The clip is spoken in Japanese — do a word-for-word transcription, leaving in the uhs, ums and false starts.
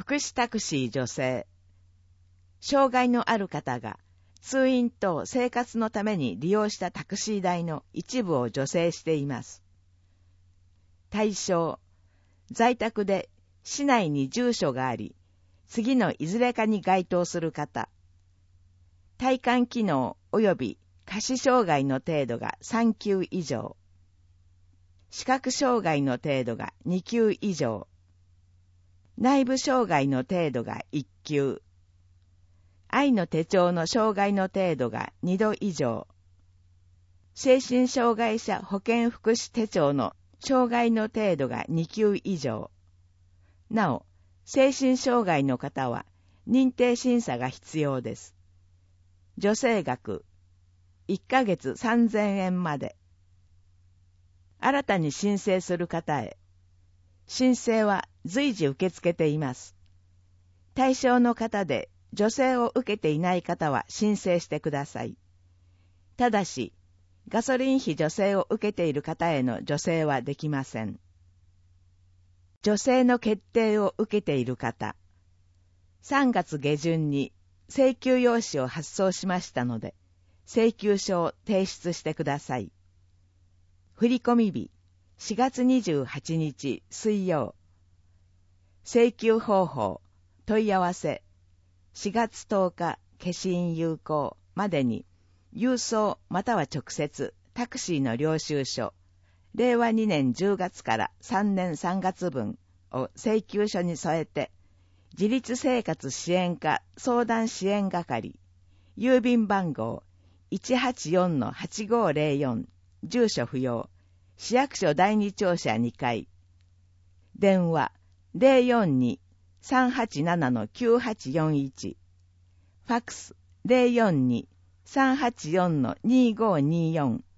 福祉タクシー女性。障害のある方が通院等生活のために利用したタクシー代の一部を助成しています。対象、在宅で市内に住所があり、次のいずれかに該当する方。体幹機能及び下肢障害の程度がさん級以上。視覚障害の程度がに級以上。内部障害の程度がいっ級。愛の手帳の障害の程度がに度以上。精神障害者保健福祉手帳の障害の程度がに級以上。なお、精神障害の方は認定審査が必要です。助成額、いっかげつさんぜんえんまで。新たに申請する方へ。申請は随時受け付けています。対象の方で助成を受けていない方は申請してください。ただし、ガソリン費助成を受けている方への助成はできません。助成の決定を受けている方。さんがつ下旬に請求用紙を発送しましたので、請求書を提出してください。振込日、しがつにじゅうはちにち水曜。請求方法、問い合わせ、しがつとおか消印有効までに、郵送または直接タクシーの領収書、れいわにねんじゅうがつからさんねんさんがつぶんを請求書に添えて、自立生活支援課相談支援係、郵便番号 いちはちよんのはちごぜろよん、住所不要、市役所だいに庁舎にかい、電話 ゼロよんに さんはちななのきゅうはちよんいち、ファックス ゼロよんに さんはちよんのにごによん